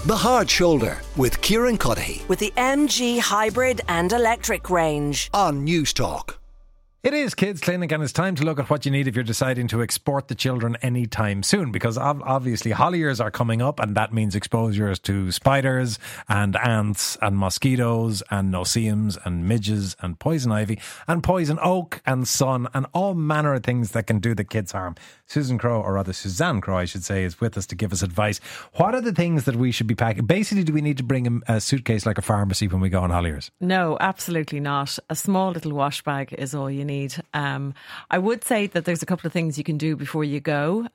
The Hard Shoulder with Kieran Cuddihy with the MG hybrid and electric range on News Talk. It is Kids Clinic, and it's time to look at what you need if you're deciding to export the children anytime soon, because obviously holly years are coming up, and that means exposures to spiders and ants and mosquitoes and no-see-ums and midges and poison ivy and poison oak and sun and all manner of things that can do the kids harm. Suzanne Crowe, I should say, is with us to give us advice. What are the things that we should be packing? Basically, do we need to bring a suitcase like a pharmacy when we go on holly years? No, absolutely not. A small little wash bag is all you need. I would say that there's a couple of things you can do before you go.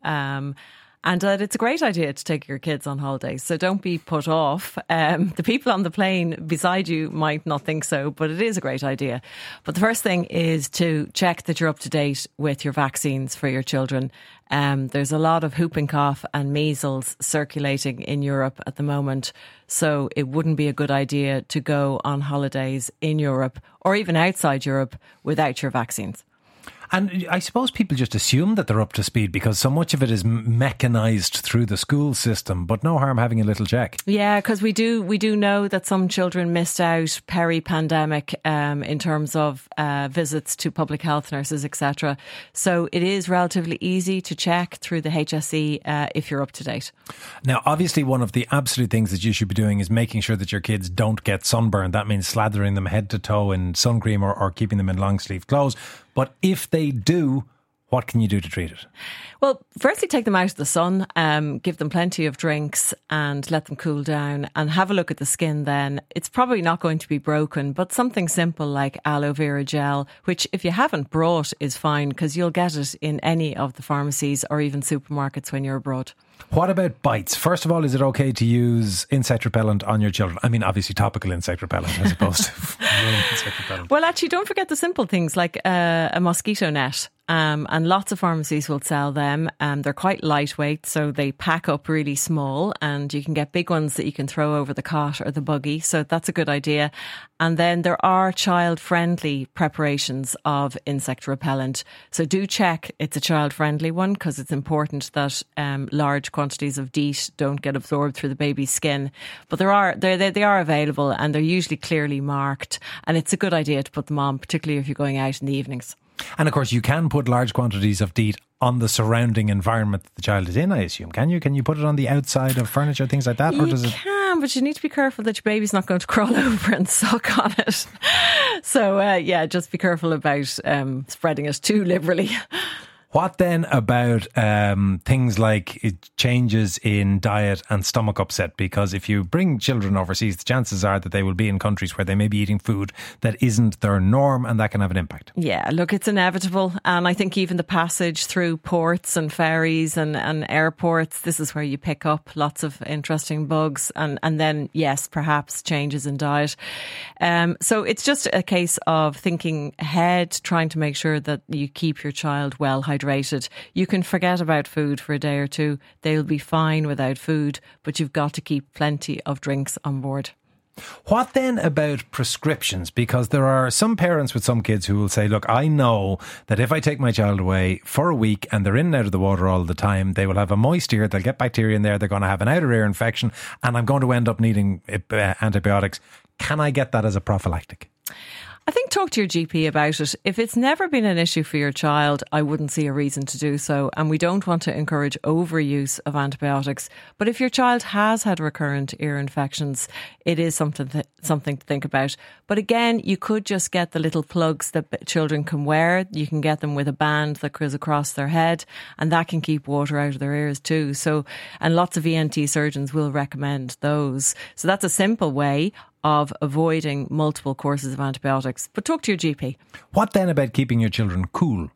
And that it's a great idea to take your kids on holidays. So don't be put off. The people on the plane beside you might not think so, but it is a great idea. But the first thing is to check that you're up to date with your vaccines for your children. There's a lot of whooping cough and measles circulating in Europe at the moment. So it wouldn't be a good idea to go on holidays in Europe or even outside Europe without your vaccines. And I suppose people just assume that they're up to speed because so much of it is mechanised through the school system, but no harm having a little check. Yeah, because we do know that some children missed out peri-pandemic in terms of visits to public health nurses, etc. So it is relatively easy to check through the HSE if you're up to date. Now, obviously, one of the absolute things that you should be doing is making sure that your kids don't get sunburned. That means slathering them head to toe in sun cream or keeping them in long sleeve clothes. But if they do, what can you do to treat it? Well, firstly, take them out of the sun, give them plenty of drinks and let them cool down and have a look at the skin then. It's probably not going to be broken, but something simple like aloe vera gel, which if you haven't brought is fine because you'll get it in any of the pharmacies or even supermarkets when you're abroad. What about bites? First of all, is it okay to use insect repellent on your children? I mean, obviously topical insect repellent as opposed to insect repellent. Well, actually, don't forget the simple things like a mosquito net. And lots of pharmacies will sell them. They're quite lightweight, so they pack up really small, and you can get big ones that you can throw over the cot or the buggy. So that's a good idea. And then there are child-friendly preparations of insect repellent. So do check it's a child-friendly one because it's important that large quantities of DEET don't get absorbed through the baby's skin. But they are available and they're usually clearly marked. And it's a good idea to put them on, particularly if you're going out in the evenings. And of course, you can put large quantities of DEET on the surrounding environment that the child is in, I assume. Can you? Can you put it on the outside of furniture, things like that? You can, but you need to be careful that your baby's not going to crawl over and suck on it. So, just be careful about spreading it too liberally. What then about things like changes in diet and stomach upset? Because if you bring children overseas, the chances are that they will be in countries where they may be eating food that isn't their norm, and that can have an impact. Yeah, look, it's inevitable. And I think even the passage through ports and ferries and airports, this is where you pick up lots of interesting bugs. And then, yes, perhaps changes in diet. So it's just a case of thinking ahead, trying to make sure that you keep your child well hydrated. You can forget about food for a day or two. They'll be fine without food, but you've got to keep plenty of drinks on board. What then about prescriptions? Because there are some parents with some kids who will say, look, I know that if I take my child away for a week and they're in and out of the water all the time, they will have a moist ear, they'll get bacteria in there, they're going to have an outer ear infection, and I'm going to end up needing antibiotics. Can I get that as a prophylactic? I think talk to your GP about it. If it's never been an issue for your child, I wouldn't see a reason to do so. And we don't want to encourage overuse of antibiotics. But if your child has had recurrent ear infections, it is something to think about. But again, you could just get the little plugs that children can wear. You can get them with a band that goes across their head, and that can keep water out of their ears too. So, and lots of ENT surgeons will recommend those. So that's a simple way of avoiding multiple courses of antibiotics. But talk to your GP. What then about keeping your children cool?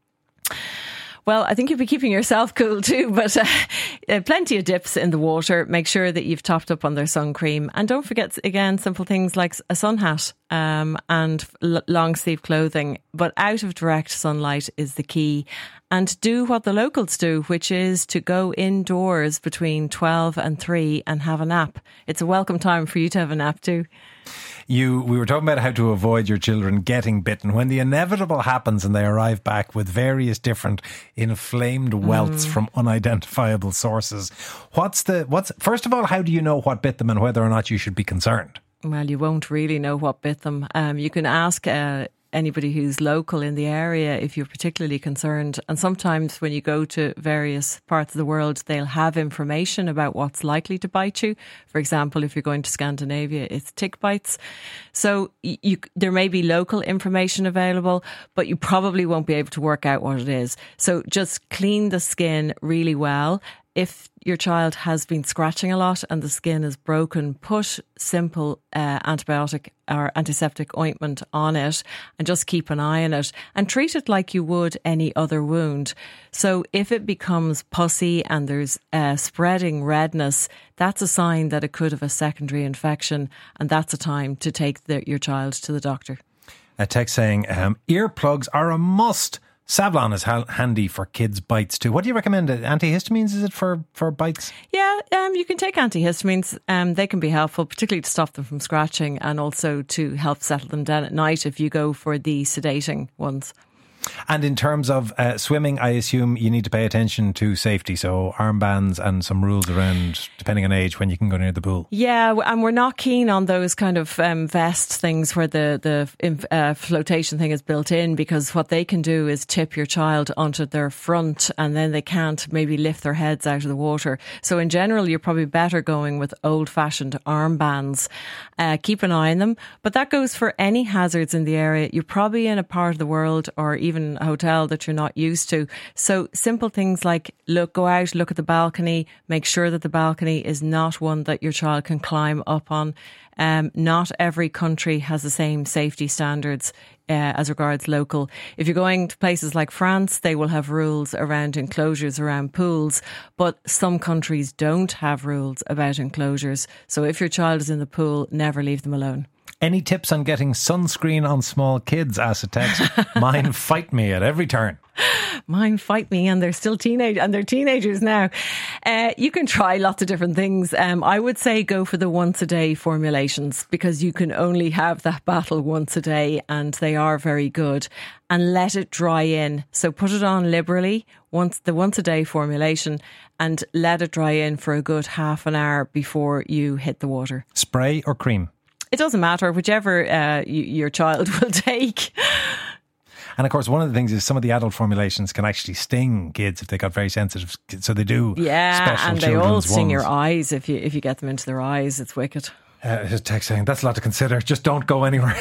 Well, I think you'll be keeping yourself cool too, but plenty of dips in the water. Make sure that you've topped up on their sun cream. And don't forget, again, simple things like a sun hat and long sleeve clothing. But out of direct sunlight is the key. and do what the locals do, which is to go indoors between 12 and 3 and have a nap. It's a welcome time for you to have a nap too. We were talking about how to avoid your children getting bitten. When the inevitable happens and they arrive back with various different inflamed welts from unidentifiable sources, first of all, how do you know what bit them and whether or not you should be concerned? Well, you won't really know what bit them. You can ask anybody who's local in the area if you're particularly concerned. And sometimes when you go to various parts of the world, they'll have information about what's likely to bite you. For example, if you're going to Scandinavia, it's tick bites. So there may be local information available, but you probably won't be able to work out what it is. So just clean the skin really well. If your child has been scratching a lot and the skin is broken, put simple antibiotic or antiseptic ointment on it and just keep an eye on it and treat it like you would any other wound. So if it becomes pussy and there's spreading redness, that's a sign that it could have a secondary infection, and that's a time to take your child to the doctor. A text saying earplugs are a must. Savlon is handy for kids' bites too. What do you recommend? Antihistamines, is it for bites? Yeah, you can take antihistamines. They can be helpful, particularly to stop them from scratching and also to help settle them down at night if you go for the sedating ones. And in terms of swimming, I assume you need to pay attention to safety. So armbands and some rules around, depending on age, when you can go near the pool. Yeah, and we're not keen on those kind of vest things where the flotation thing is built in, because what they can do is tip your child onto their front and then they can't maybe lift their heads out of the water. So in general, you're probably better going with old-fashioned armbands. Keep an eye on them. But that goes for any hazards in the area. You're probably in a part of the world or even a hotel that you're not used to. So simple things like go out, look at the balcony, make sure that the balcony is not one that your child can climb up on. Not every country has the same safety standards as regards local. If you're going to places like France, they will have rules around enclosures around pools, but some countries don't have rules about enclosures. So if your child is in the pool, never leave them alone. Any tips on getting sunscreen on small kids? Asks a text. Mine fight me at every turn. Mine fight me, and they're still they're teenagers now. You can try lots of different things. I would say go for the once a day formulations, because you can only have that battle once a day and they are very good. And let it dry in. So put it on liberally, once a day formulation, and let it dry in for a good half an hour before you hit the water. Spray or cream? It doesn't matter, whichever your child will take. And of course, one of the things is some of the adult formulations can actually sting kids if they got very sensitive. So they do. Yeah, special and they all sting ones. your eyes if you get them into their eyes. It's wicked. Just text saying that's a lot to consider. Just don't go anywhere.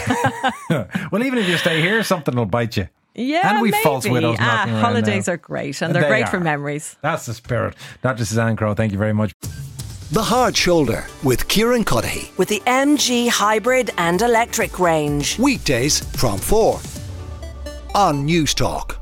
Well, even if you stay here, something will bite you. Yeah, and we maybe. false widows knocking around holidays now. are great, and they're great for memories. That's the spirit. Dr. Suzanne Crowe, thank you very much. The Hard Shoulder with Kieran Cuddihy. With the MG hybrid and electric range. Weekdays from 4 on News Talk.